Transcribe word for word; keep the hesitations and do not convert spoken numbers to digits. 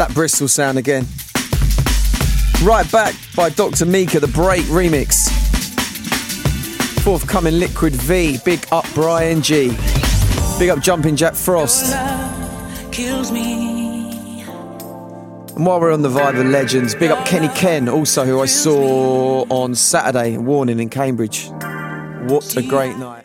that Bristol sound again. Right Back by Doctor Mika, the Break remix. Forthcoming Liquid V, big up Brian G. Big up Jumping Jack Frost. Kills me. And while we're on the vibe of legends, big up Kenny Ken, also who I saw on Saturday, Warning in Cambridge. What a great night.